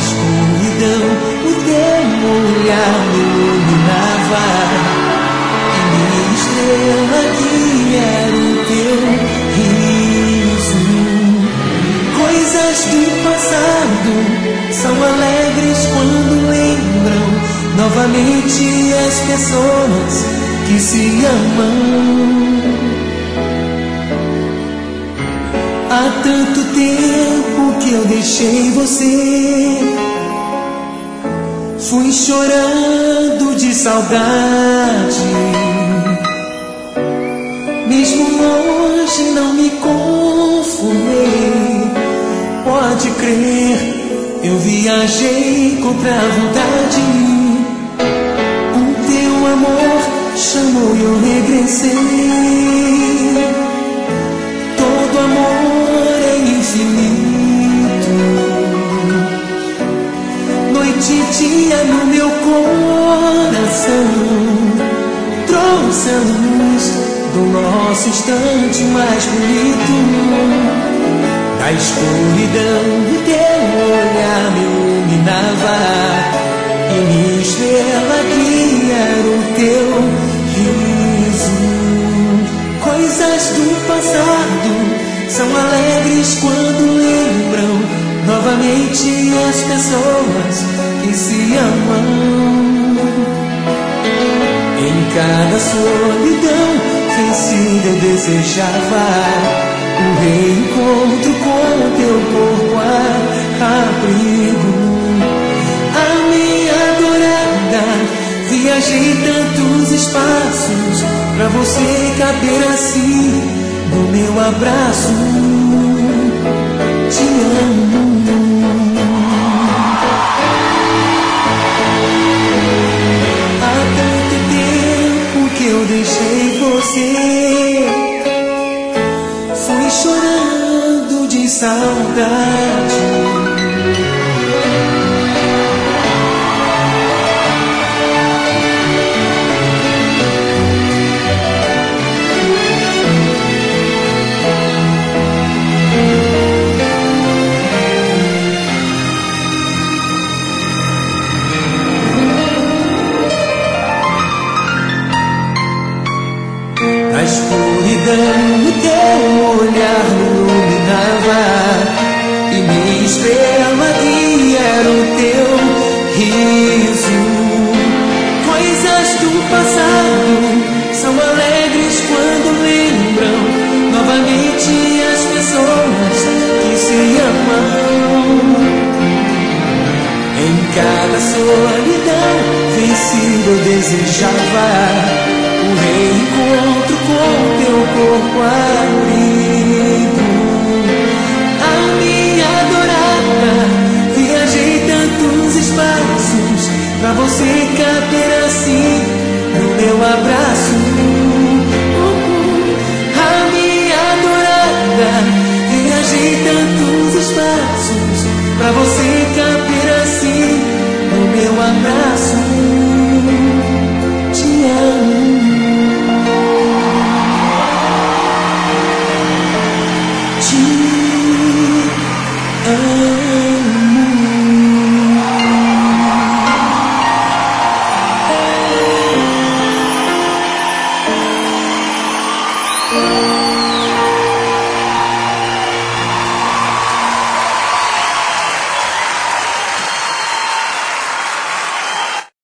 escuridão, o teu olhar me iluminava, e minha estrela guia era o teu riso. Coisas do passado são alegres quando lembram novamente as pessoas que se amam. Há tanto tempo que eu deixei você, fui chorando de saudade. Mesmo longe não me conformei, pode crer, eu viajei contra a vontade. O teu amor chamou e eu regressei. Todo amor é infinito, noite e dia no meu coração. Trouxe a luz do nosso instante mais bonito. Da escuridão o teu olhar me iluminava, e minha estrela guia era o teu riso. Coisas do passado são alegres quando lembram novamente as pessoas que se amam. Em cada solidão vencida eu desejava o reencontro com teu corpo abrigo. A minha adorada, viajei tantos espaços pra você caber assim no meu abraço. Te amo. Há tanto tempo que eu deixei você, fui chorando de saudade. A escuridão, o teu olhar me iluminava, e minha estrela guia era o teu riso. Coisas do passado são alegres quando lembram novamente as pessoas que se amam. Em cada solidão vencida eu desejava o reencontro com teu corpo abrigo. A minha adorada, viajei tantos espaços pra você caber assim no meu abraço. A minha adorada, viajei tantos espaços pra você